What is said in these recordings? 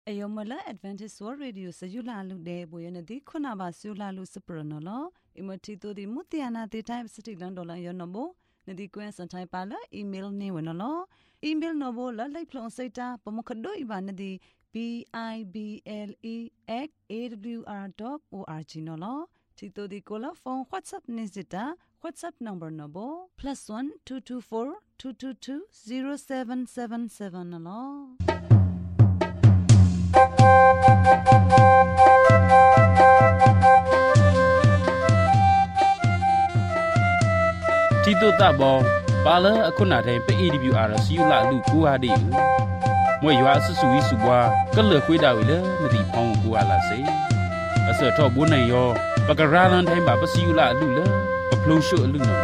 Ayomala Adventist World Radio Sayula Lude Boyanadi Kunaba Sula Lucipranola, Imotito di Mutiana the Time City Landola Yonobo, Nadi Gwen Santai Pala, email Newanolo, email Nobo La Plon Seta, Pomokado Ibanadi BIBLE@awr.org Nolo, Tito di Cola phone WhatsApp Nizita, WhatsApp number Nobo, +1 224 222 0777 Nolo. Tito tabo, pala aku nak ada PEWR siulah lu kuah dia. Moi yo asui subwa, kalau kuida wila nanti pang kuah lah se. Asal tu bunai yo, pakaralan thay bapa siulah lu la, paplosho lu na.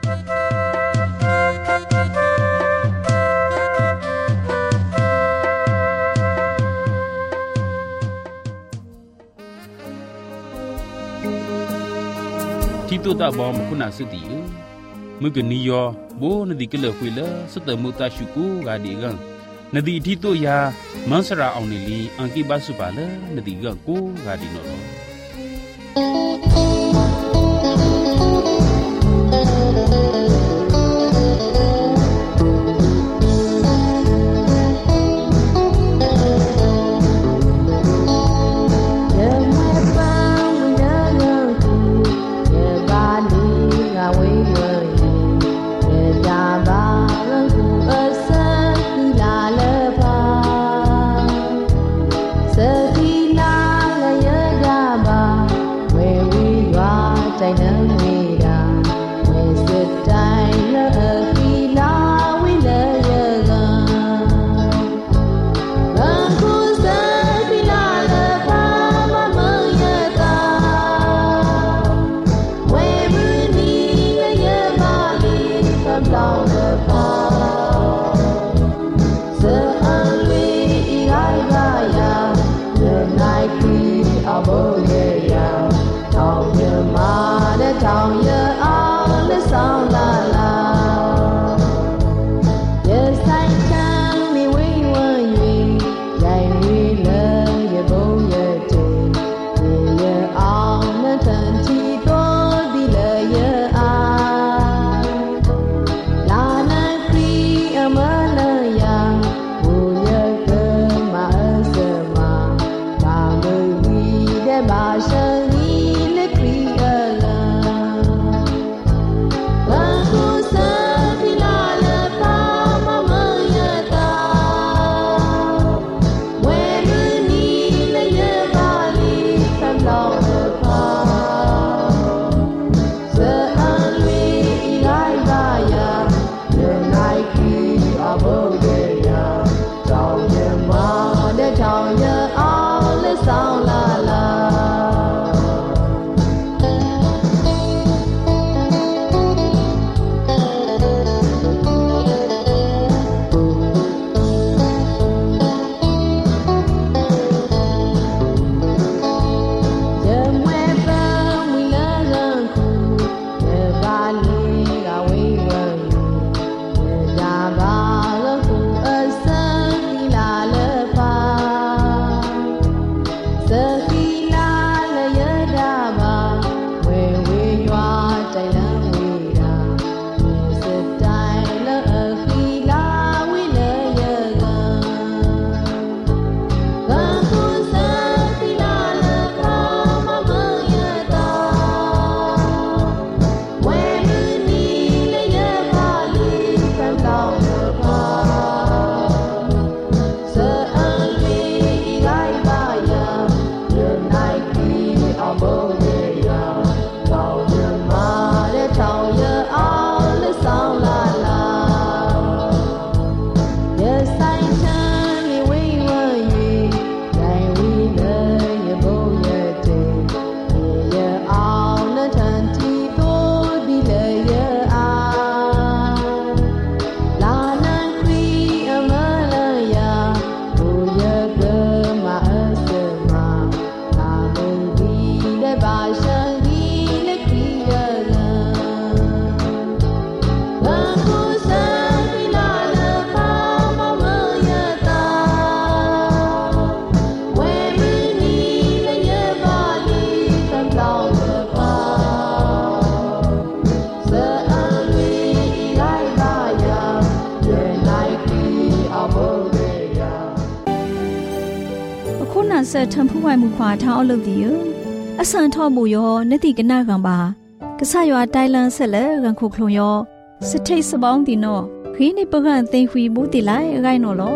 Tito tabo makuna sedih. Mungkin niyo, bo nanti kalau kuila setemu tak syukur gadi gang. Nanti itu ya mansara aunili angki basu pala nanti gang ko gadi nolo. Down ခုနဆက်ထံဖူးဝိုင်မှုခွာထောင်းအလုပ်တည်ရအဆန်ထော့မှုရောနတိကနာကံပါကဆရွာတိုင်လန်ဆက်လက်ရန်ခုခလုံရောစထိတ်စပေါင်းတင်တော့ခင်းနေပကန့်သိခွေမှုတည်လိုက်ရိုင်းနော်လော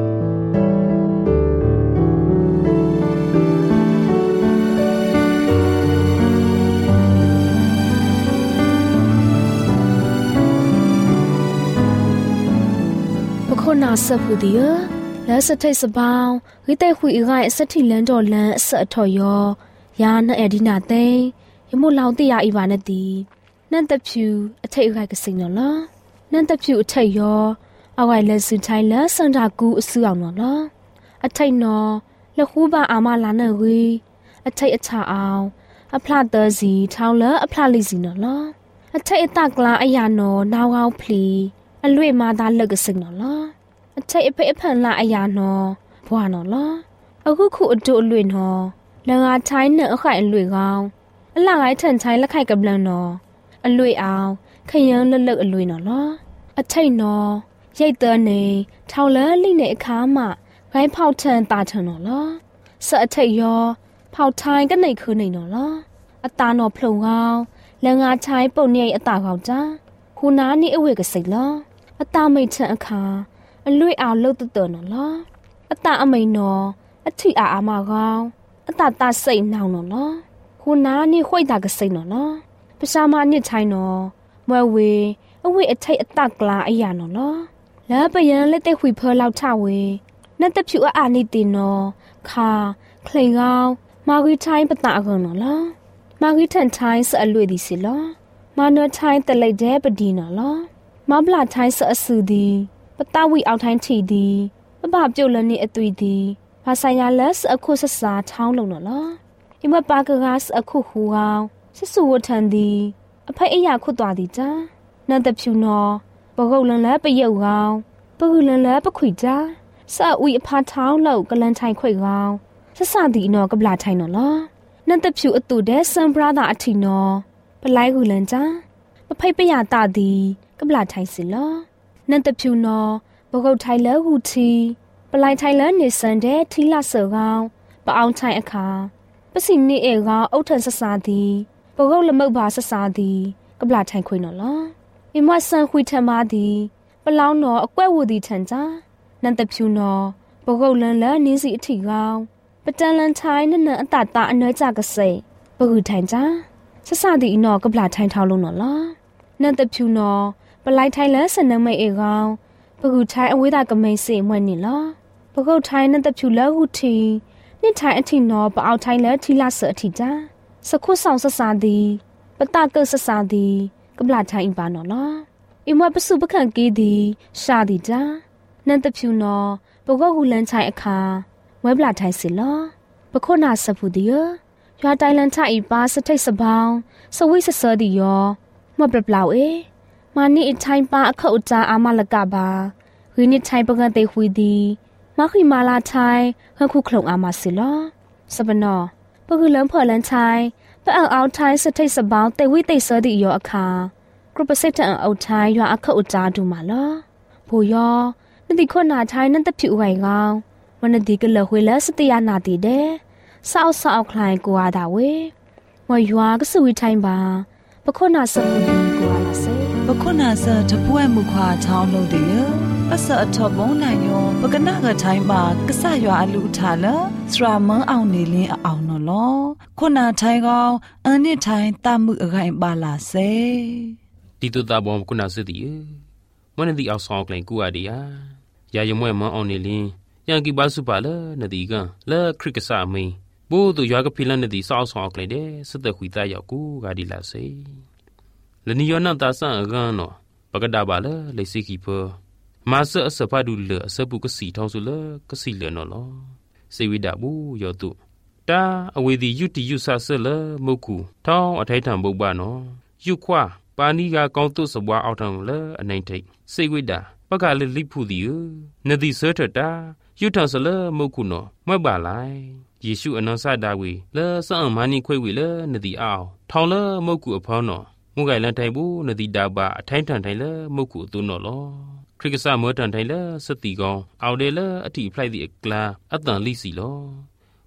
ခုနဆက်ဖူဒီလက်စထိတ်စပေါင်းဝိတဲ့ခွေရိုင်းစတိလန်တော်လန်အဆက်အထော်ရောယာနဲ့အဒီနာသိရမို့လောင်တရဤပါနဲ့တီနန့်တဖြူအထိတ်ရိုက်ကစိန်နော်လားနန့်တဖြူအထိတ်ရောအဝိုင်လက်စထိုင်လက်စန္ဒကူအဆူအောင်နော်လားအထိတ်နော်လက်ခူးပါအာမလာနဲ့ဝေးအထိတ်အချအောင်အဖလာတစီထောင်းလအဖလာလိစီနော်လားအထိတ်အတကလာအရာနော်နောင်အောင်ဖလီအလွေမာသားလက်ကစိန်နော်လားအထိတ်အဖေအဖန်လာအရာနော်ဘွာနော်လားအခုခုအတူအလွေနော်လငါထိုင်းနဲ့အခိုင်အလွေကောင်းအလှငိုင်းထန်ချိုင်းလက်ခိုက်ကပလန်နော်အလွေအောင်ခရမ်းလက်လက်အလွေနော်လားအထိတ်နော်ရိတ်တဲ့နေထောင်လန်းလိနဲ့အခါမှဂိုင်းဖောက်ထန်တာထန်နော်လားစအထိတ်ရောဖောက်ထိုင်းကနေခနေနော်လားအตาနော်ဖလုံကောင်းလငါချိုင်းပုံနေအตาကောင်းကြခုနာနီအဝေကစိတ်လားအตาမိတ်ထန်အခါအလွေအောင်လှုပ်တဲ့နော်လားအตาအမိန်နော်အထီအာမကောင်းအตาတစိတ်နောင်နော်လားခုနာနီခွိတ်တာကစိတ်နော်လားပစာမနစ်ချိုင်းနော်မွဲဝေအဝေအထိတ်အတကလာအရာနော်လားလဲပယံလက်တဲ့ခွေဖောလောက်ထဝေနတ်တဖြူအာနိတင်နော်ခါခလိန်ကောင်းမာဂီချိုင်းပတာကောနော်လားမာဂီထန်ချိုင်းဆအလွေဒီစီလားမာနချိုင်းတလိုက်တဲ့ပဒီနော်လားမဘလာချိုင်းဆအဆူဒီပတဝီအောက်ထိုင်းထီဒီပပပြုတ်လနေအသွေးဒီဘာဆိုင်ရလက်အခုဆဆာထောင်းလုံးနော်လားအမပါကဂတ်အခုဟူအောင်ဆဆူဝထန်ဒီအဖိုက်အရာခွတ်သွားသည်จ้าနတ်တဖြူနော်ပကုတ်လန်လဲပယုတ်ကောင်းပကူလန်လဲပခွေจ้าဆာဝီအဖာထောင်းလောက်ကလန်ထိုင်ခွေကောင်းဆဆဒီနော်ကပလာထိုင်နော်လားနတ်တဖြူအတူတဲ့ဆမ်ဘရာသာအထီနော်ပလိုက်ကူလန်จ้าပဖိတ်ပရတာဒီကပလာထိုင်စီလားနတ်တဖြူနော်ပကုတ်ထိုင်လဲဟူချီပလိုက်ထိုင်လဲနေစန်တဲ့ထီလာဆောကောင်းပအောင်ထိုင်အခါပစီနေအေကောအုတ်ထန်ဆဆာသည်ပကုတ်လမုတ်ပါဆဆာသည်ကပလာထိုင်ခွေနော်လားအမဆန်ခွေထမသည်ပလောင်းနော်အကွက်ဝူသည်ထန်ကြနန်တဖြူနော်ပကုတ်လန်လနင်းစီအထီကောင်းပတန်လန်ထိုင်နနအတတာအနှဲကြကစိတ်ပကူထိုင်ကြဆဆာသည်နော်ကပလာထိုင်ထောင်းလုံးနော်လားနန်တဖြူနော်ပလိုက်ထိုင်လဆန်နမိတ်အေကောင်းပကူထိုင်အဝေးတာကမိန်စီမွဲ့နေလားပကုတ်ထိုင်နန်တဖြူလဲဟုထီနှစ်ထိုင်အထီနော်ပအောက်ထိုင်လဲထီလာဆအထီကြစခုဆောင်ဆဆာသည်ပတကဆဆာသည်ကပလာထိုင်ပါနော်လားအမပစုပခန့်ကေးသည်ရှာသည်ကြနန်တဖြူနော်ပကောက်ကူလန်ချိုင်အခါဝဲပလာထိုင်စီလောပခုနာဆဖူဒီရွာတိုင်လန်ချိုင်ပါစထိတ်စပေါင်းစဝိဆဆဒီယောမပပလောက်အေမာနီအထိုင်ပါအခုတ်ကြအာမလကပါဝိနိချိုင်ပကန့်တေခွေသည်မခိမာလာထိုင်ခခုခလုံအာမစီလောစပနောပကူလန်ဖော်လန်ချိုင်ပအအောင်ထိုင်စထိတ်စပေါင်းတေဝိတိဆဒီယောအခါကရပစစ်တန်အုတ်ထိုင်ရွာအခုတ်ကြဒူမာလောဘူယောနတိခွနာထိုင်နတဖြူဝိုင်ကောင်းမနတိကလဝေလစတယနာတိတဲ့ဆောက်ဆောက်ခလိုင်ကိုအားတာဝေမရွာကစဝီထိုင်ပါပခုနာစမှုဒီကိုအားလာစေပခုနာစတပွဲမှုခွာချောင်းလို့တည်းပစအထောဘုံနိုင်ယောပကနာကထိုင်ပါကဆရွာအလူထားလစရာမန်းအောင်နေလင်းအောင်နော်လောခုနာထိုင်ကောင်းအန်နစ်ထိုင်တမှုအခိုင်ပါလာစေတီတူတာဘောခုနာစတီမနဒီအောက်ဆောင်ကလင်ကူအဒီယာယာယမွဲမအောင်နေလင်းယန်ကီပါစုပါလနဒီကလဲခရစ်ကဆာမင်းဘိုးသူရွာကဖိလန်နဒီဆောက်ဆောင်ကလင်တဲ့စတဲ့ခွေသားရောက်ကူဂါဒီလာစေလနီယောနာတာဆန်ဂန်နော်ပကဒါပါလလေစီကီဖမာဆအစဖာဒူလအစပုကစီထောင်းစုလကစီလနော်လောစေဝိဒဘူးယောတုတာအဝေဒီယူတီယူဆဆလမုတ်ကူထောင်းအထိုက်ထံပုပ္ပနော်ယူခွာပါဏီကကောင်းတုစပွားအောက်ထံလအနိုင်ထိတ်စေဝိဒပကလလိဖူဒီနဒီဆထတာယူထဆလမုတ်ကူနော်မွဲ့ပါလိုက်ယေရှုအနန္စဒါဝေလဲစံမာနီခွေဝေလဲနဒီအောင်ထောင်းလမုတ်ကူအဖောင်းနော်မုဂိုင်လန်ထိုင်ဘူးနဒီဒါပါအထိုင်းထန်ထိုင်လဲမုတ်ကူအသွနော်လောခရစ်ကဆာမောတန်ထိုင်လဲစတိကောင်အော်တယ်လဲအတိဖလိုက်ဒီအကလာအတန်လိစီလော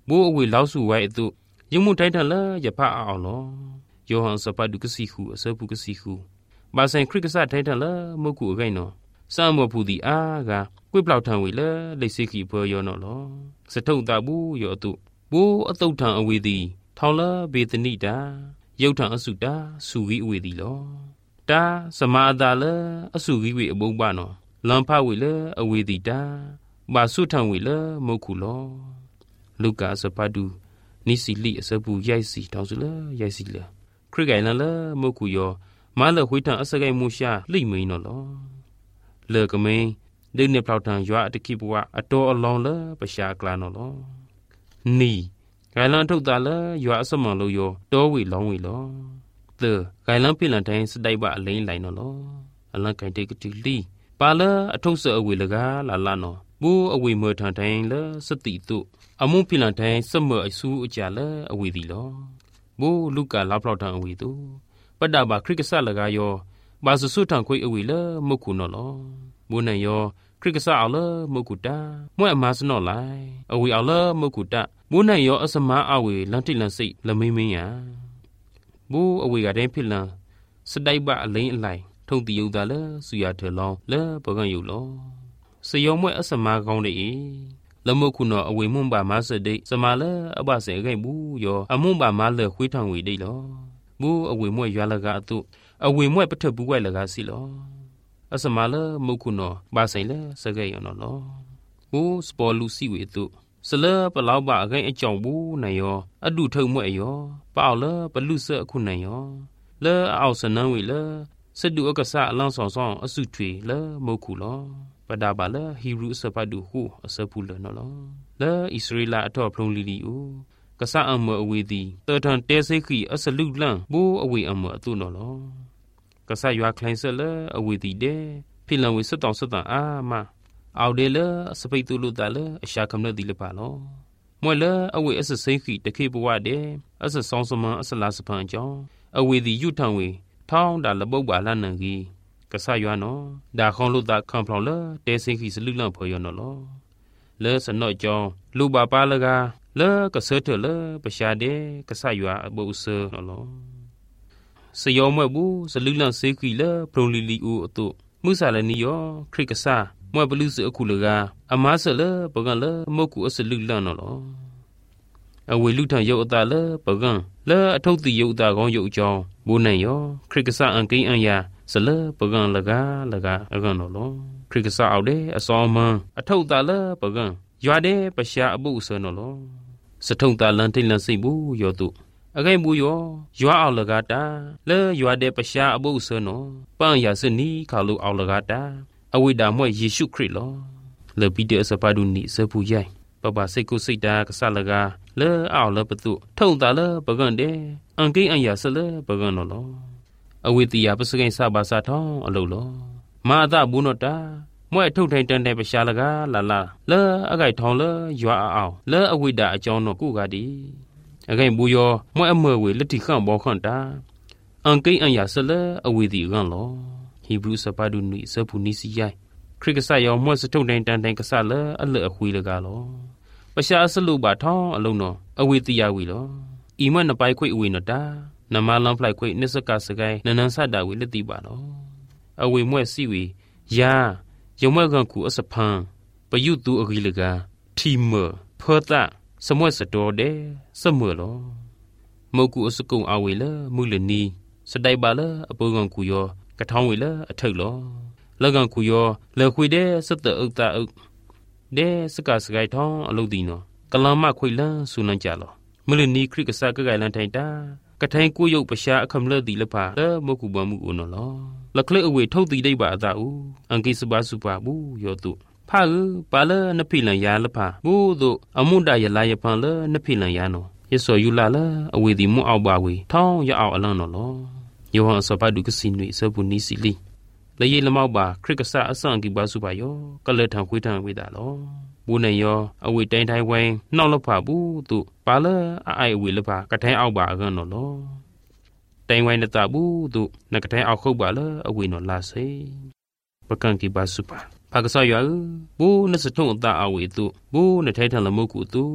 บูอวยลาวสู่ไว้ตุยังมุไททันละอย่าพาเอาลอยอหันสปาดุกสิคูเสปุกสิคูบาไซคริกษาไททันละมกุไกเนาะสามบ่ผู้ดีอากะကွေးပလောက်ထံဝေလေလိစိခိဘောယောနော်လောစထုံတာဘူးယောတုဘူအတုတ်ထံအဝေသည်ထောင်လဘေတနိတာယုတ်ထံအစုတာစုဝိအဝေသည်လောတာစမာတာလအစုဝိဝေအဘုံပါနော်လံဖဝေလေအဝေသည်တာဘာစုထံဝေလေမုတ်ခုလောလုကာစပဒူနိစီလိအစပူရိုက်စီတောင်းစုလေရိုက်စီလေခရိကိုင်လလမုတ်ခုယောမာလဝိထံအစကိုင်မူရှာလိမိန်နော်လောလေကမင်းဒိနေပလောက်ထံရွာတခိဘဝအတော်အလောင်းလပရှာကလာနော်လောနီဂိုင်လန်ထုတ်တာလရွာအစမန်လို့ယောတောဝေလောင်းဝေလောသဂိုင်လန်ဖိလန်တိုင်းစတိုက်ပါအလိမ့်လိုက်နော်လောအလန်ကိုင်တေကတိလီပါလအထုပ်ဆအဝေလကလာလာနော်ဘူအဝေမေထန်တိုင်းလစတိတုအမုံဖိလန်တိုင်းစမအဆူအကြလအဝေဒီလောဘူလူကာလာပလောက်ထံအဝေတုပဒ္ဒဘာခရစ်ကဆလကယောဘာစဆုထံခွေအဝေလမုခုနော်လောဘူနန်ယောခရစ်ကဆအော်လမုကုတာမွဲ့အမစနော်လိုက်အဝေအော်လမုကုတာဘူနန်ယောအစမအဝေလန်တိလန်စိတ်လမိမင်းယာဘူအဝေကတဲ့ဖိလန်စတိုက်ပအလိမ့်အလိုက်ထုံတီယုတာလဆူရထလောင်းလဲဘကန်ယုလောစယောမွဲ့အစမကောင်းတဲ့လမုခုနော်အဝေမွန်ပါမဆဒိစမလအဘဆေခိုင်ဘူးယောအမွန်ပါမလခွေးထောင်ဝေဒိလောဘူအဝေမွဲ့ရွာလကအတုအဝေမွဲ့ပထဘူးဝဲလကစီလောအစမလမုခုနော်ဘာဆိုင်လဲစကဲယောနော်လောဘူစပေါ်လူစီဝေတုစလပလောက်ပါအခိုင်အကြောင်ဘူးနိုင်ယောအဒုထုံမွဲ့ယောပေါလပလူဆအခုနိုင်ယောလဲအောက်စနန်းဝေလဲစဒုအကဆအလန်းဆောင်ဆောင်အစုထွေလဲမုခုလောပဒါပါလဲဟီဘရုစပဒုဟုအစပူလနော်လောလဲဣသရေလအထောဖလုံလီလီဦးကဆအမအဝေသည်တော်ထန်တဲစိခိအစလုလန့်ဘူအဝေအမအတုနော်လောကဆရွာခလိုင်းဆလအဝေတီတဲ့ဖိလန်ဝေစတောင်စတန်အာမအော်ဒေလစပိတူလူတလအရှာကမ္နဒီလပါလောမွဲလအဝေအစစိခိတခေဘဝတဲ့အစဆောင်းစမအစလာစပန်ကြောင့်အဝေတီယူထံဝေထောင်းတာလပုတ်ပါလနန်ကြီးကဆရွာနော်ဒါခေါလူတာခံဖလောလတဲစိခိစလူလန့်ဖော်ရနော်လောလဲစနော့ကြောင့်လူပါပါလကလဲကဆထလပရှာတဲ့ကဆရွာအပုတ်ဆနော်လောစယောမွဲ့ဘူးစလူလန့်စိခိလဖလုံလီလီဦးအတုမှုဆာလနီယောခရစ်ကဆာမွဲ့ဘလူစအခုလကအမဆလပကံလမုတ်ကူအစလူလန့်နော်လောအဝေလူထံရုပ်အတာလပကံလဲအထုပ်တီရုပ်အတာကောင်းရုပ်အကြောင်းဘူနန်ယောခရစ်ကဆာအန်ကိန်းအန်ယာစလပကံလကအကန်နော်လောခရစ်ကဆာအောက်တဲ့အစောမန်အထုပ်တာလပကံရွာတဲ့ပရှာအပုဆနော်လောစထုံတာလန်ထိတ်လန်စိတ်ဘူးယောတုအခိုင်ဘူးယောရွာအောင်လကတာလဲရွာတဲ့ပရှာအပုဆနော်ပန့်ရစနီခါလူအောင်လကတာအဝိဒါမွဲ့ယေရှုခရစ်လောလေပိတဲ့အစပါဒုနိစပူရိုင်ပပစိတ်ကိုစိတ်တာကဆလကလဲအောင်လပတုထုံတာလပကန်တဲ့အန်ကိန်းအန်ရဆလပကန်နော်လောအဝိတိယပစကိန်စဘာစာထောင်းအလုလောမာသဘူးနောတာမွဲ့ထုတ်ထိုင်တန်တဲ့ပရှာလကလာလာလဲအခိုင်ထောင်းလဲရွာအောင်လဲအဝိဒါအကြောင်းတော့ကုကတိအခိုင်ဘူးယောမွဲ့အမွဲဝေလက်တိခန့်ဘောခန့်တာအန်ကိန်းအန်ရဆလအဝိတိကန်လောဟီဘရုစပါဒုနိစပူနိစီယိုင်ခရစ်ကဆာယောမွဲ့စထုတ်ထိုင်တန်ကဆလအလအခွေလကလောပရှာဆလုပါထောင်းအလုံးတော့အဝိတိယဝီလောဤမနပိုင်ခွေအဝိနတာနမလန်ဖလိုက်ခွေနစ္စကစကိုင်းနနန်ဆတာဝီလက်တိပါလောအဝိမွဲ့စီဝီယာယုံမကန်ကူအစဖန်ပယုတူအဂီလကထီမဖောတာစမွဲ့စတော်တဲ့စမွဲ့လောမုတ်ကူအစကုံအဝေလမူလနီစတိုင်ပါလအပေါ်ကန်ကူယောကထောင်းဝေလအထုပ်လောလကန်ကူယောလေခွေတဲ့စတအုတ်တာအုတ်တဲ့စကစကိုင်းထောင်းအလုပ်ဒီနော်ကလမခွေလန်းဆူနန်းကြလောမူလနီခရစ်ကဆာကကိုင်လန်ထိုင်တာကထိုင်ကိုရုပ်ပရှာအခမလဒီလဖာမကုဘမှုဦးနော်လောလကလေအဝေထုတ်တိဒိတ်ပါအတာဦးအန်ကိစဘာစုပါဘူးယောတုဖာပါလနဖိလန်ယာလဖာဘူးတို့အမွန်တရလာယဖန်လနဖိလန်ယာနော်ယေဆောယူလာလအဝေဒီမွအောက်ပါဝေထောင်းရအောင်အလန်းနော်လောယောဟန်စပါဒုကစီနွေစပုနီစီလီလေယေလမောက်ပါခရစ်ကဆာအဆန်ကိဘာစုပါယောကလေထံခွေးထံဝေတာလောဘူးနေယောအဝေတိုင်းတိုင်းဝိုင်းနှောက်လဖာဘူးသူပါလအိုင်ဝေလဖာကထိုင်းအောက်ပါအကန်နော်လောတိုင်ဝိုင်းနတာဘူးသူနကထိုင်းအောက်ခုတ်ပါလအဝေနော်လာစေပကံကိဘာစုပါဖာကဆာယောဘူးနစထုံအတာအဝေသူဘူးနထိုင်းထံလမုတ်ကူသူ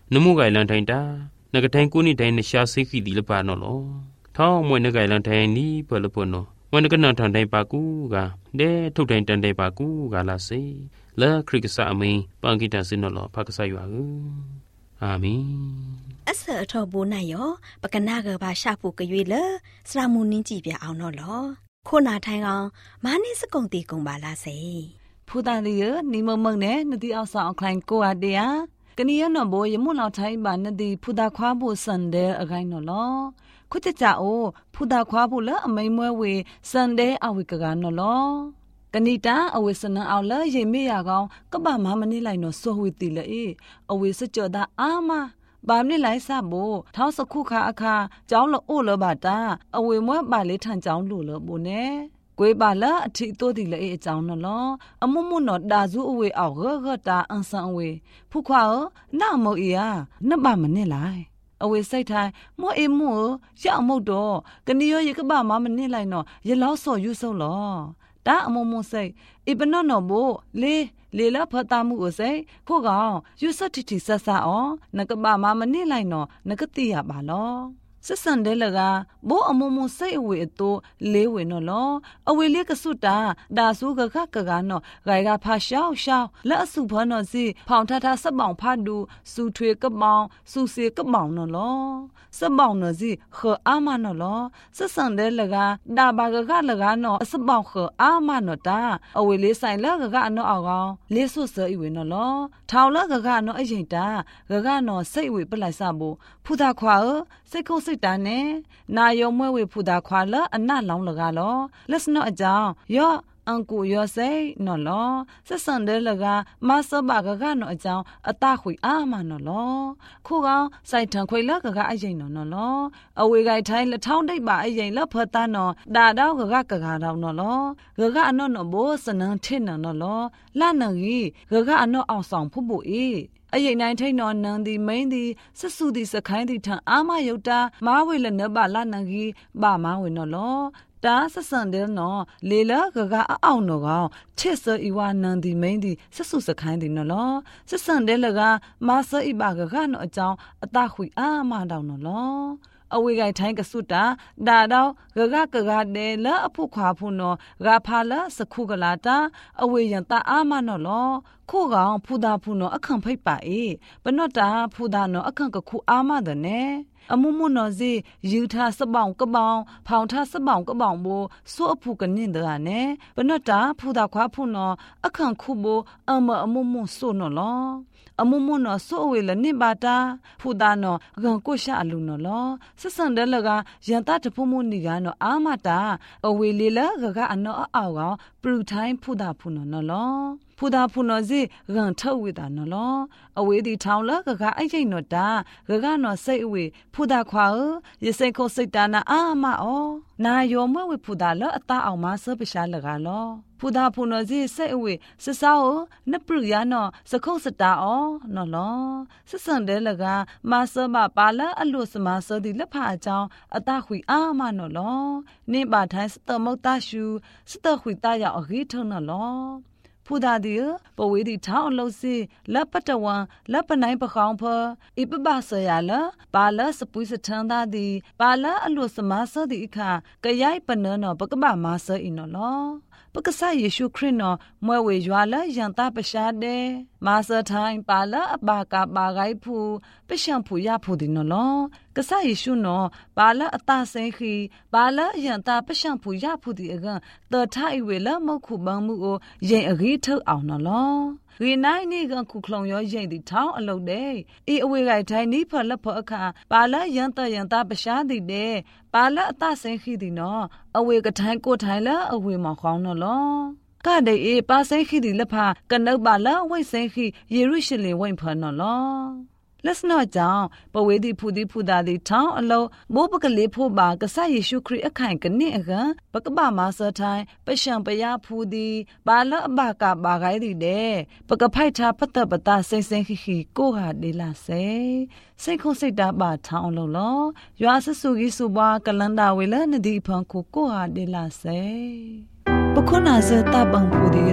နမှုကလန်ထိုင်တာနကတိုင်ကိုနိတိုင်နရှာစိခိဒီလပါနော်လောထောင်းမွေနကလန်ထိုင်နီဘလပနောမွေနကနန်ထန်တိုင်ပါကူကဒဲထုတ်တိုင်တန်တိုင်ပါကူကလာစေလာခရိကဆာအမင်းပန်ကိတစင်နော်လောဖကဆာယူအာအာမင်အဆအထောဘိုးနိုင်ရောပကနာကဘာရှာဖို့ကြွေလစရာမူနင်းကြည့်ပြအောင်နော်လောခုနာထိုင်ကောင်မာနေစကုံတီကုံပါလားစေဖူတာလီယနီမမုံနဲ့နတိအောင်ဆောင်ခိုင်ကိုအတေးယာကနီယနော်ဘိုယမွလောက်ထိုင်ပါနတိဖူတာခွားဖို့စန်တဲ့အခိုင်နော်လောခုတကြအိုဖူတာခွားဖို့လအမိန်မွဲဝေစန်တဲ့အဝိကကနော်လောကဏိတာအဝိစနအောင်လရေမေရကောင်ကပမမနေလိုက်နော်စောဝီတီလေအဝိစကြောတာအာမဘာမနေလိုက်စဖို့ထောင်းစခုခါအခါကျောင်းလို့အိုလဘာတာအဝိမွဲပါလေးထန်ကျောင်းလို့လို့ဘိုနေကွေးပါလာအထီတိုးတီလေအကြောင်းနော်အမုံမနော်ဒါစုအဝေအောက်ရတာအန်ဆန်အဝေဖုခွာနာမော်အီယာနဘမနေလိုက်အဝေစိတ်ထိုင်မောအေမောရောက်မုတ်တော့ကနီယောရေကပမမနေလိုက်နော်ရေလောက်စော်ယူဆုံးလောဒါအမုံမစိတ်အပနောနော်ဘိုလေလာဖတာမှုအစိခိုကောင်ယူစတိတိဆဆာအောနကပမမနေလိုက်နော်နကတိရပါလောစစန်ဒဲလကဘိုးအမုံမစိတ်အဝေအတိုးလေးဝေနော်လောအဝေလေးကဆုတာဒါဆူကခကနော်ဂိုင်ကဖာရှောင်းလက်အစုဖနော်စီဖောင်ထထစပောင်ဖတ်ဒူစူထွေကပောင်စူစေကပောင်နော်လောစပောင်နော်စီခေအာမနော်လောစစန်ဒဲလကဒါဘာကခလကနော်စပောင်ခေအာမနော်တာအဝေလေးဆိုင်လကကနော်အောင်ကောင်လေးဆုစေအဝေနော်လောထောင်လကကနော်အရင်တာကနော်စိတ်ဝေပလိုက်စဖို့ဖူတာခွာစိတ်ခုစိတ်တာနဲ့နာယောမွဲဝေဖူတာခွာလအနလောင်းလကလောလက်စနော့အကြောင်းယောအန်ကူယောစိနော်လောစစန်ဒဲလကမဆဘကကနော်အကြောင်းအတခွေအာမနော်လောခုကောင်စိုက်ထန်ခွေလကကအရင်နော်လောအဝေကိုင်ထိုင်းလထောင်းတိတ်ပါအရင်လဖတ်တာနော်ဒါတော့ကကတော့နော်လောကအနော်နော်ဘိုးစနန်းထင်းနော်လောလာနကြီးကအနော်အောင်ဆောင်ဖို့ဖို့အေးအရင်နိုင်ထိန်နော်နန်ဒီမိန်ဒီစဆူဒီစခိုင်းဒီထံအာမယုတ်တာမာဝေလနဘလာနကြီးဘာမာဝေနော်လောတာစစန်တယ်နော်လေလာကအောင်နော်ကောင်ချစ်စအီဝါနန်ဒီမိန်ဒီစဆူစခိုင်းဒီနော်လောစစန်တယ်လကမာဆအီဘာကနော်အကြောင်းအတခွေအာမတောင်နော်လောအဝေကိုင်ထိုင်းကဆုတာဒါတော့ကတဲ့လအဖုခွာဖုနော်ဂါဖာလာစခုကလာတာအဝေယံတာအာမနော်လောခိုးကောင်ဖူတာဖုနော်အခန့်ဖိတ်ပါအေးဘနော့တာဖူတာနော်အခန့်ကခုအာမတဲ့နဲ့အမုံမနော်စီယူထားစပောင်ကပောင်ဖောင်ထားစပောင်ကပောင်ဘိုဆိုအဖုကနင်းတဲ့နဲ့ဘနော့တာဖူတာခွာဖုနော်အခန့်ခုဘိုအမအမုံမဆိုနော်လောအမုံမနော်ဆိုဝေလနိဘာတာဖူတာနော်ဂန်ကိုရှာလူနော်လောစစန်ဒဲလကယန်တာတဖုံမနီကနော်အာမတာအဝေလီလကအနော်အောက်ကပရူထိုင်းဖူတာဖုနော်လောဖူတာဖုနော်စီဂန်ထုတ်ဝေတာနော်လောအဝေဒီထောင်းလကအိုက်ချိတ်နော်တာကနော်စိတ်အဝေဖူတာခွာရစိတ်ခိုစိတ်တာနာအာမအောနာယောမဝေဖူတာလအတာအောင်မဆပရှာလကလောဖူတာဖုနော်စီစိတ်အဝေစစောနပရရနော်စခုတ်စတာအောနော်လောစစန်တဲလကမဆဘပါလအလုစမဆဒီလက်ဖာအကြောင်းအတာခွေအာမနော်လောနိပါထိုင်းစတမုတ်တရှူစတခွေတရအဂီထုံနော်လောဖူဒါဒီပဝေဒီထောင်းလို့စီလက်ပတဝံလက်ပနိုင်ပခေါင်ဖဣပပဆရလပါလစပွိစထန်ဒါဒီပါလအလုစမဆဒီအခါကရိုက်ပနနောပကပမဆအင်းနော်ပကဆာယေရှုခရစ်နော်မွဲဝေရွာလယန်တာပရှာတဲ့မာဆထိုင်းပါလအဘာကပါဂိုင်ဖူပရှံဖူရဖူဒီနော်ကဆာယေရှုနော်ပါလအတဆင်ခီပါလယန်တာပရှံဖူရဖူဒီအကန်တထိုင်ဝေလမခုဘံမှုကိုရင်အကြီးထုတ်အောင်နော်ရီနိုင်နေကခုခလုံရောရင်ဒီထောင်းအလုပ်တဲ့အေးအဝေကိုင်ထိုင်းနိဖလက်ဖအခါပါလယန်တာပရှာဒီတဲ့ပါလအတဆင်ခီဒီနော်အဝေကထိုင်းကိုထိုင်းလအဝေမခေါင်းနော်ကတဲ့အေးပါဆင်ခီဒီလက်ဖကနုပ်ပါလဝိတ်ဆင်ခီယေရုရှလင်ဝိတ်ဖနော်လက်စနော့ကြောင့်ပဝေဒီဖူဒီဖူဒါဒီထောင်းအလုံးမိုးပကလေးဖို့ပါကဆယေရှုခရစ်အခိုင်ကနေအကပကပမာဆထိုင်းပရှံပယဖူဒီပါလအဘကပါဂိုင်းဒီတဲ့ပကဖိုက်တာပတပတာစိမ့်စိမ့်ခီခီကိုဟာဒေလာစေစိတ်ခုစိတ်တာပါထောင်းလုံးလောရွာဆဆူကြီးစုပွားကလန်တာဝေလနဒီဖန်ကိုဟာဒေလာစေပခုနာဇတပံဖူဒီ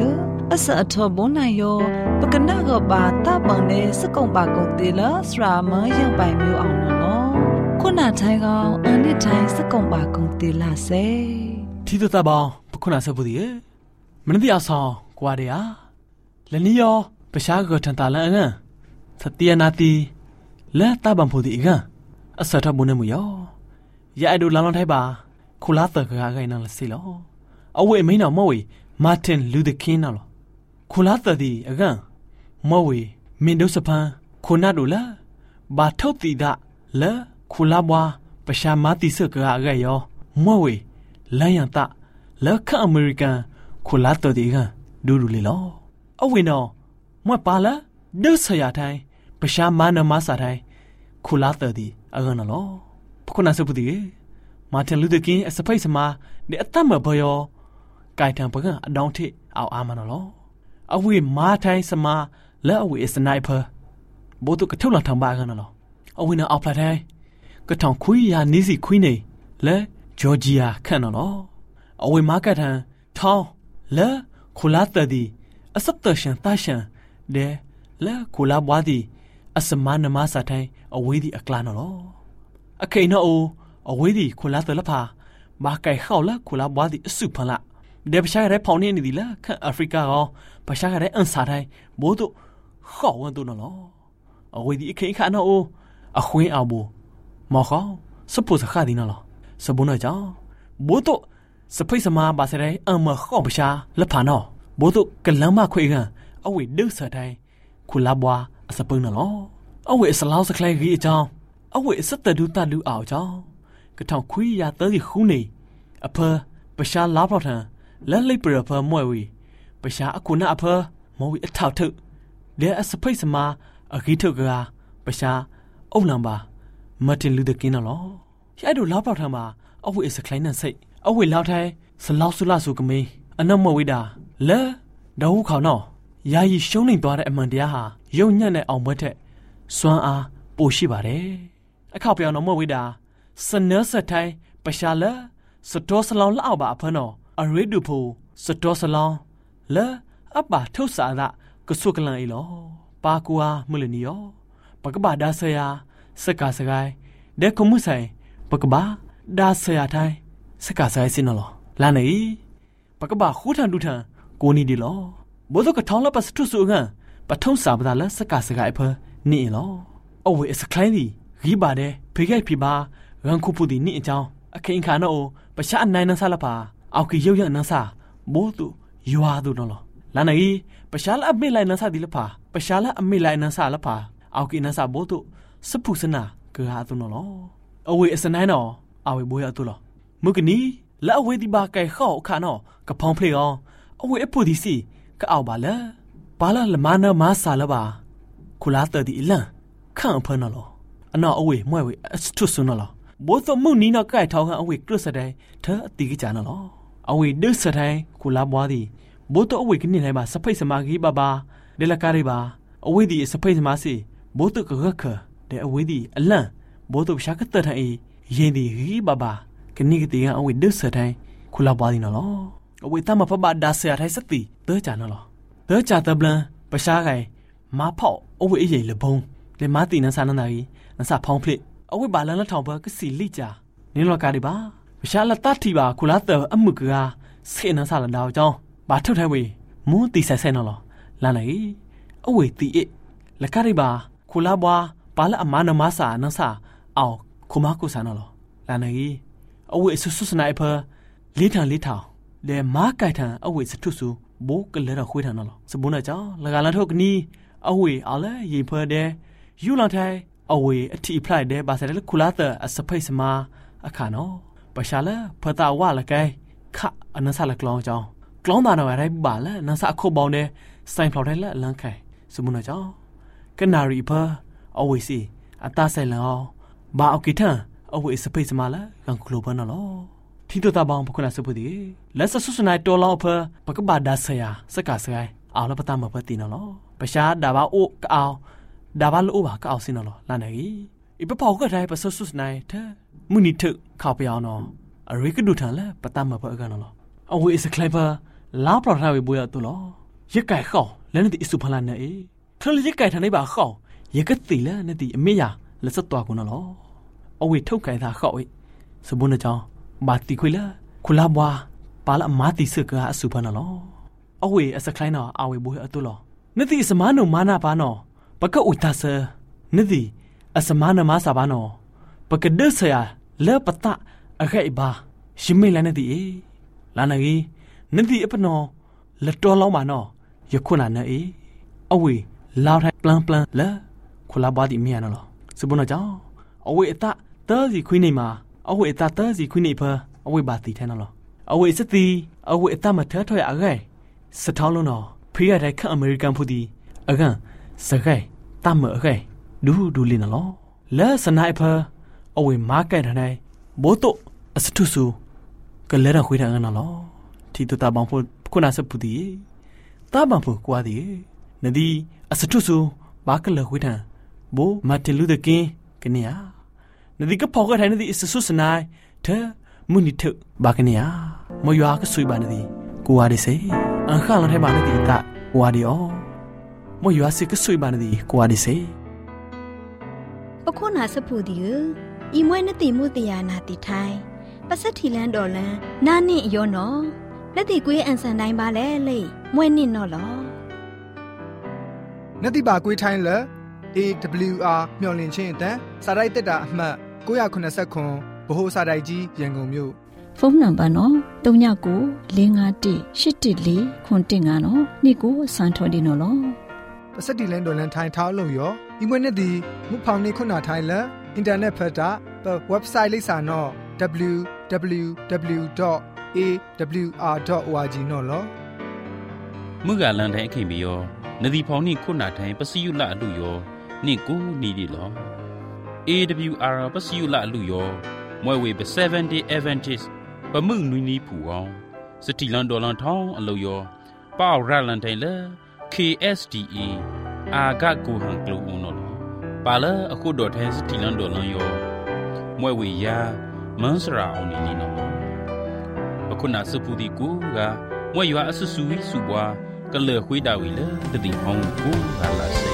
အစအထောဘုံနိုင်ယောပကနာကဘာတာပန်နေစကုံပါကုန်တေလစရာမယံပိုင်မျိုးအောင်နော်ခုနထိုင်ကောင်အနစ်ထိုင်စကုံပါကုန်တေလာစေတီတူတာပေါင်းပခုနာဆပ်ဘူးဒီမနတိအဆောင်ကွာတဲ့ဟာလနီယောပရှားကထန်တာလန်ငန်းသတိယနာတီလဲတာပန်ဖို့ဒီငန်းအစထဘုံနေမူယောရဲအဒူလောင်လောင်ထိုက်ပါခုလာတကခိုင်နလစီလောအဝေမင်းတော်မဝေမာတင်လူဒကင်းနော်ခုလာတဒီအကန်မဝေမင်ဒိုစပန်ခုနာဒူလာဘာထုတ်တီဒါလဲခုလာဘွားပရှာမာတီစကရယောမဝေလိုင်းယန်တာလက်ခအမေရိကန်ခုလာတဒီကန်ဒူဒူလေလောအဝေနော်မွတ်ပါလားဒုဆရာတိုင်းပရှာမာနမစာတိုင်းခုလာတဒီအကန်နော်ခုနာစပူဒီမာတင်လူဒကင်းအစပိတ်စမာဒီအတမဘယောကိုင်တံပကအဒေါင်းထိအောက်အာမနော်လောအဝေမာထိုင်းစမာလက်အဝေစနိုက်ပါဘိုးတို့ကထုတ်လာထံပါကနော်အဝေနော်အောက်ဖလာတိုင်းကထောင်ခွေးရနီးစီခွေးနေလဲဂျော်ဂျီယာခန့်နော်အဝေမာကထံထောင်းလဲခုလာတဒီအစပ်တရှန်တရှန်ဒဲလဲခုလာဘွားဒီအစမနမစာထိုင်းအဝေဒီအကလာနော်အခိနော်အဝေဒီခုလာတလဖာဘာကဲခေါလာခုလာဘွားဒီအစုဖန်လာเดบชายရဲဖောင်းနေနေလားခန့်အာဖရိကရောပရှားရဲအန်စာတိုင်းဘိုးတို့ခေါဝန်တို့နော်အဝေဒီခိခါနော်အခွင်းအောင်ဘူမော်ခေါစပုစခါဒီနော်စဘုံနော်ကြောင့်ဘိုးတို့စဖိတ်စမာဘာစရဲအမခေါပရှားလက်ဖာနော်ဘိုးတို့ကလမ်းမခွေကအဝေဒုစတိုင်းခုလာဘွားအစပုံနော်အဝေစလောက်စခလိုက်ကြီးအကြောင်းအဝေစတဒူတလူအောင်ကြောင့်ကထောင်ခွေးရတဲ့ခူးနေအဖပရှားလာပေါ်ထံလဲလိပရဖမွဲဝီပရှာအခုနာအဖမောဝီအထောက်ထုဒဲအစဖိတ်စမာအဂီထုကပရှာအုံလံပါမာတင်လူဒကင်းနော်ရဲတို့လောက်ပေါထံမှာအဝိစကလိုင်းနန်စိတ်အဝိလောက်ထိုင်စလောက်ဆူလာဆူကမေးအနမဝိတာလဲဒေါဟုခေါနော်ယာယီရှုံးနေသွားတဲ့အမှန်တရားဟာယုံညံ့တဲ့အောင်ဘွဲ့ထက်စွမ်းအားပိုရှိပါတယ်အခါပြောင်းတော့မဝိတာစနစထိုင်ပရှာလဲစတော်စလောင်းလောက်ပါအဖနော်အရိဒူဖိုစတော်စလောင်းလဲအပါထုတ်စာဒကဆုကလန်အီလောပါကွာမလနီယောပကဘာဒါဆယာစကာစဂိုင်ဒဲကမှုဆိုင်ပကဘာဒါဆယာထိုင်စကာဆိုင်စင်နော်လာနေပကဘာခူထန်ဒူထန်ကိုနီဒီလောဘိုးတို့ကထောင်းလပတ်စထုဆုငန်ပထုံးစာပဒါလစကာစဂိုင်ဖနီလောအဝေစကလိုင်းဒီဂီပါတဲ့ဖေခိုက်ဖိပါရန်ခုပူဒီနီအကြောင်းအခိန်ခါနော်ပရှာအနိုင်နဆလာပါအောက်ကရုပ်ရနန်းစာဘိုးသူယွာသူနော်လာနေပရှာလာအမေလိုက်နန်းစာဒီလဖာပရှာလာအမေလိုက်နန်းစာလဖာအောက်ကနန်းစာဘိုးသူစပုစနာကဟာသူနော်အဝေအစနိုင်နော်အဝေဘိုးရသူလောမုကနီလာအဝေဒီဘာကဲခေါခါနော်ကဖောင်းဖလေအောင်အဝေအပူဒီစီကအောက်ပါလေဘာလာလမနာမဆာလပါခုလာတဒီလန်ခန့်ဖနော်လောအနော်အဝေမွဲဝေအစထုဆွနော်လောဘိုးသမုန်နီနော်ကဲထောင်းအဝေကရစတဲ့သာအတိကကြနော်အဝေဒုစတိုင်းခုလာဘွားဒီဘိုးတော့အဝေကနေလိုက်မှာစဖိတ်စမာကြီးပါပါဒေလကာရီပါအဝေဒီစဖိတ်စမာစီဘိုးတော့ကခတဲ့အဝေဒီအလန့်ဘိုးတော့ရှာကတထိုင်ရင်ဒီကြီးပါပါကနိကတိကအဝေဒုစတိုင်းခုလာဘွားဒီနော်အဝေတမဖပါဒါဆရာထိုင်စတိတော့ကြနော်တော့ကြတဘလန်ပရှားကိုင်မဖောက်အဝေအေးရလဘုံလေမတီနဆာနနာကြီးနဆာဖောင်းဖလိအဝေဘာလန်လထောင်ဘကစီလိကြနင်းလောကာဒီပါပရှားလတတိပါခုလာတဲ့အမှုကစေနဆာလန်တော့ကြောင်းဘာထုတ်ထိုင်ဝေမူးတီဆက်ဆဲနော်လာနေအဝေတီအလကာရီပါခုလာဘွားပါလာအမနမဆာနဆာအောင်ခုမကုဆာနော်လာနေအဝေဆုဆုစနိုက်ဖာလေးထန်လေမားကိုက်ထန်အဝေစထုစုဘိုးကလည်းတော့ခွေးထန်နော်စဘုန်းနဲ့ကြောင်းလကလန်ထုတ်ကနီအဝေအလဲရေဖဲတဲ့ယူလောင်ထိုင်အဝေအထီဖလိုက်တဲ့ဘာစတဲ့ခုလာတဲ့အစဖိတ်စမာအခါနော်ပရှာလာဖတာဝလကဲခအနဆာလကလောင်းကြောင်းကလောင်းတာတော့ရိုက်ပါလဲနဆာခုတ်ပေါင်းတဲ့စိုင်ဖောက်တဲ့လက်လန်းခိုင်စမုန်ကြောင်းကနာရီဖအဝေစီအတဆိုင်လောင်းဘာအကိထန်အဝေစဖိတ်စမာလာကန်ကလိုပနော်တီတိုတာဘောင်ပခုနာစပူဒီလက်ဆဆုစနိုင်တော်လောင်းဖပကဘာဒါဆယာစကာစကိုင်းအောင်လပတမပတိနော်ပရှာဒါဘာအိုကအောင်ဒါဘာလိုဘာကအောင်စင်နော်လာနေဤပပောက်ကတိုင်းပဆဆုစနိုင်တဲ့မူနီထုခောက်ပြောင်းနော်အရိကဒူထန်လဲပတမပကနော်အဝေစကလိုက်ပါလာပရထဝေဘွေရတူလောยักไก่เข้าแล้วนั่นติสุพลันเนี่ยเธอเลยยักไก่ทางไหนบ่าเข้ายักก็ตีแล้วนั่นติไม่ยาแล้วสัตว์ตัวกูน่ะหรอเอาไว้เท่าไก่ท่าเข้าไอ้สมบูรณ์นะจ๊อบาติคุยละคุณลาบว่าปาละมาติสึกกะสุพลันน่ะหรอเอาไว้สักครั้งน่ะเอาไว้บุยตัวหรอนั่นติสมานมานาปานอปะก็อุตาเซนั่นติสมานมาสาบานอปะก็เดเสียเลิปตะอะไรบ้าชิมไม่แล้วนั่นติลานากีนั่นติปนอละตัวเรามานอยกคนนั้นเอาไว้ลาวไทยปลังละคุณลาบาติเมียน่ะหรอสมบูรณ์นะจ๊ะเอาไว้ตะเตอร์สิคุยนี่มาเอาไว้ตะเตอร์สิคุยนี่เพอเอาไว้บาติแทนน่ะหรอเอาไว้สติเอาไว้ตะมาเถอะถอยอะไรสะท้อนลงน่ะพี่อะไรข้าอเมริกันพูดีอะไรสะไกตามอะไรดูลิน่ะหรอแล้วสนายเพอเอาไว้มาร์เก็ตทางไหนโบโตสตุสูก็เลยเราคุยทางนั้นน่ะหรอที่ตัวตาบางพูดคุณอาสพูดีตาบางพูดกว่าดีนั่นดีสตุสูบาก็เลยคุยทางโบมาเทลูเดกินกันเนี่ยนั่นดีก็พอก็ไทยนั่นดีสตุสนายเธอมุนิเถอะบากันเนี่ยมาอยู่อาก็สวยบานั่นดีกูว่าดิเซ่อันข้างเราไทยบานั่นดีตาว่าดีอ๋อมาอยู่อาสิก็สวยบานั่นดีกูว่าดิเซ่အခုနာစဖူဒီဤမွဲနတိမှုတရားနာတိထိုင်ပစက်ထီလန်တော်လန်နာနင့်ရောနော်လက်တိကွေးအန်ဆန်တိုင်းပါလေလေမွဲနင့်နော်လောနတိပါကွေးထိုင်လေ AWR မျော်လင့်ခြင်းအတန်းစာရိုက်တက်တာအမှတ်989ဗဟိုစာရိုက်ကြီးရန်ကုန်မြို့ဖုန်းနံပါတ်နော်39951814နော်နေ့ကိုစံထော်ဒီနော်လောပစက်တီလန်ဒေါ်လန်ထိုင်ထောင်းလုံးရောဒီမွေးနေ့ဒီမူဖောင်နေခုနာထိုင်လအင်တာနက်ဖတ်တာဝက်ဘ်ဆိုက်လိပ်စာနော် www.awr.org နော်လောမှုကလန်တိုင်းခင်ပြီးရောနဒီဖောင်နိခုနာတိုင်းပစီယုလအလူရောနိကိုနီဒီလော AWR ပစီယုလအလူရောမွဲဝေပ7 day Adventist ပမှုနွီနီဖူအောင်စတီလန်ဒေါ်လန်ထောင်းအလူရောပေါရလန်တိုင်းလေ KSDA အာဂတ်ကိုဟန်ကလူဦးနော်ပါလာအခုတော်ထဲစတီလန်ဒေါ်လန်ရောမွဲဝေယာမန်းစရာအောင်နီနော်အခုနာစပူဒီကူကမွဲရွာအဆဆူဝီစုပွားကလေခွေးတာဝီလေတတိအောင်ကိုဟာလာစေ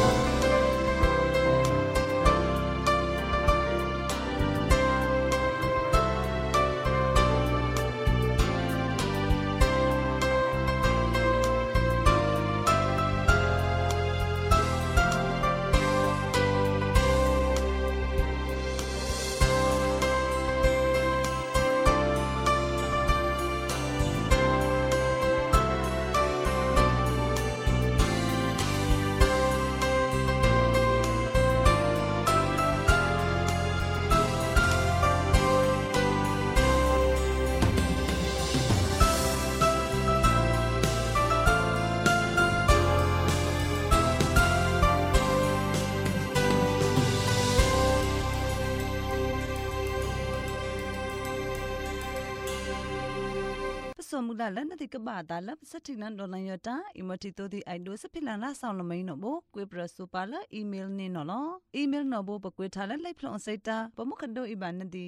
สมุดาลันติกบาตาลับสถินันดอลันยตาอิมติโตติไอโดสพิลันลาซาวลมัยนโบกวยปรสุปาลอีเมลเนนอลอีเมลนโบปกวยทาลไลพลอนไซตาปมุคันโดอิบานติ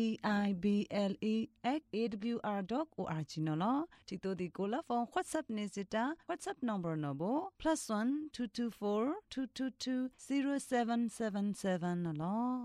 bible@awr.org นอลติโตติโกลาฟอนวอทแอปเนซิตา WhatsApp number นโบ+1 224 222 0777นอล